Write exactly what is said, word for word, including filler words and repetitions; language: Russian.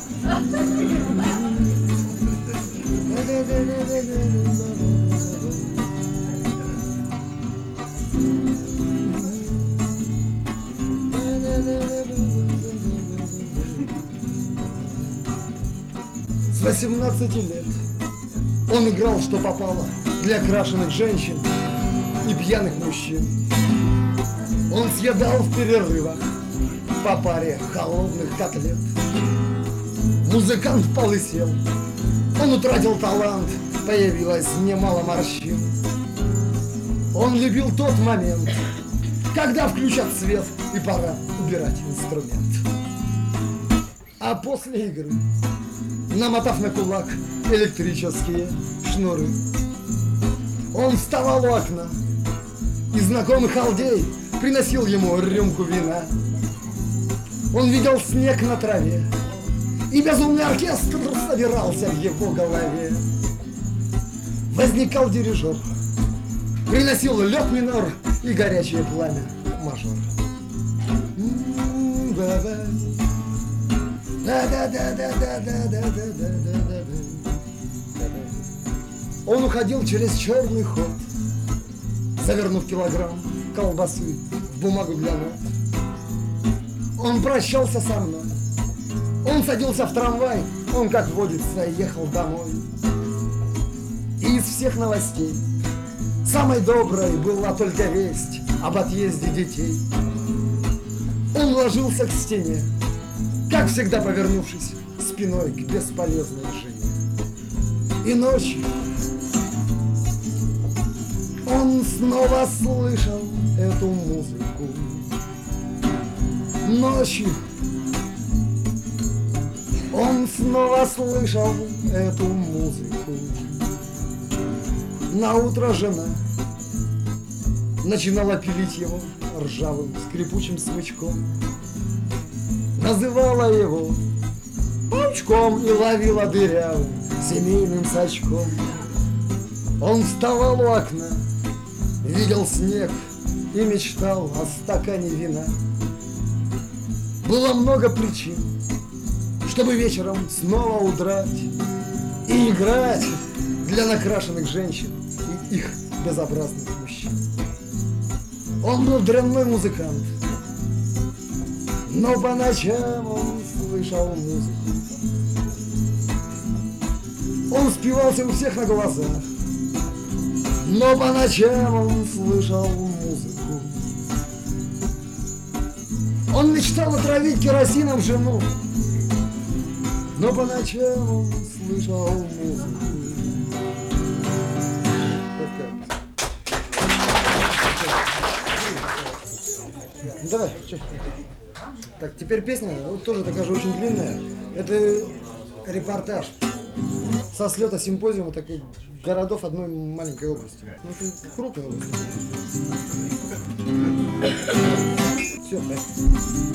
С восемнадцати лет он играл, что попало, для крашеных женщин и пьяных мужчин. Он съедал в перерывах по паре холодных котлет. Музыкант полысел, он утратил талант, появилось немало морщин. Он любил тот момент, когда включат свет и пора убирать инструмент. А после игры, намотав на кулак электрические шнуры, он вставал у окна, и знакомый халдей приносил ему рюмку вина. Он видел снег на траве, и безумный оркестр собирался в его голове. Возникал дирижер, приносил лед минор и горячее пламя мажор. Он уходил через черный ход, завернув килограмм колбасы в бумагу для нот. Он прощался со мной, он садился в трамвай, он, как водится, ехал домой. И из всех новостей самой доброй была только весть об отъезде детей. Он ложился к стене, как всегда повернувшись спиной к бесполезной жене. И ночью он снова слышал эту музыку. Ночью он снова слышал эту музыку. Наутро жена начинала пилить его ржавым скрипучим смычком, называла его паучком и ловила дырявым семейным сачком. Он вставал у окна, видел снег и мечтал о стакане вина. Было много причин, чтобы вечером снова удрать и играть для накрашенных женщин и их безобразных мужчин. Он был дрянной музыкант, но по ночам он слышал музыку. Он спивался у всех на глазах, но по ночам он слышал музыку. Он мечтал отравить керосином жену, но по ночам он слышал музыку. Давай, что? Так, теперь песня, вот тоже такая же очень длинная. Это репортаж со слета симпозиума таких городов одной маленькой области. Ну, это крупная область. Все, да.